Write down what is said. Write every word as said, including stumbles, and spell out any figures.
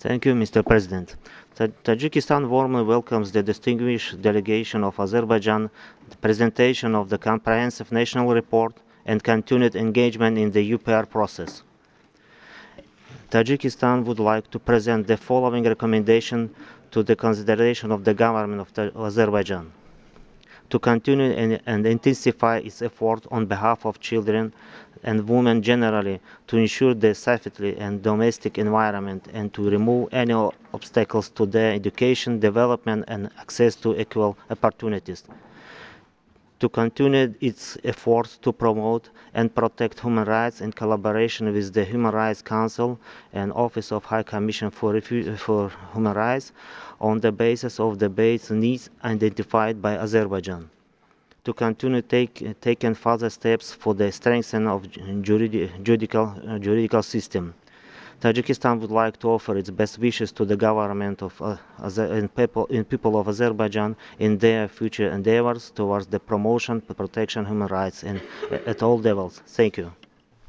Thank you, Mister President. Ta- Tajikistan warmly welcomes the distinguished delegation of Azerbaijan, the presentation of the comprehensive national report, and continued engagement in the U P R process. Tajikistan would like to present the following recommendation to the consideration of the government of Ta- Azerbaijan: to continue and, and intensify its effort on behalf of children and women generally, to ensure their safety and domestic environment, and to remove any obstacles to their education, development, and access to equal opportunities; to continue its efforts to promote and protect human rights in collaboration with the Human Rights Council and Office of High Commission for, Refu- for Human Rights on the basis of the base needs identified by Azerbaijan; to continue take, taking further steps for the strengthening of juridical, judicial, uh, juridical system. Tajikistan would like to offer its best wishes to the government of uh, Azer- and people, and people of Azerbaijan in their future endeavors towards the promotion, protection, of human rights, and uh, at all levels. Thank you.